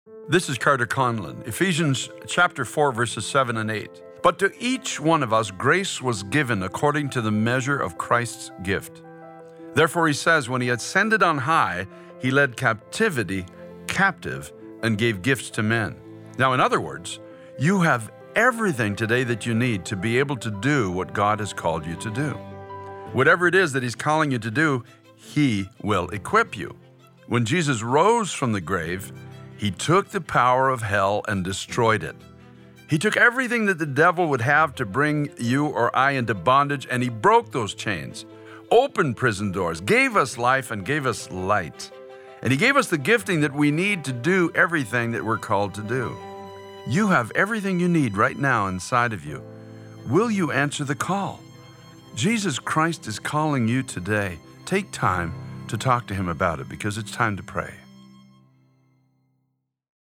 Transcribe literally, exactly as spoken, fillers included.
This is Carter Conlon, Ephesians chapter four, verses seven and eight. But to each one of us grace was given according to the measure of Christ's gift. Therefore he says, when he ascended on high, he led captivity captive and gave gifts to men. Now, in other words, you have everything today that you need to be able to do what God has called you to do. Whatever it is that he's calling you to do, he will equip you. When Jesus rose from the grave, he took the power of hell and destroyed it. He took everything that the devil would have to bring you or I into bondage, and he broke those chains, opened prison doors, gave us life and gave us light. And he gave us the gifting that we need to do everything that we're called to do. You have everything you need right now inside of you. Will you answer the call? Jesus Christ is calling you today. Take time to talk to him about it, because it's time to pray.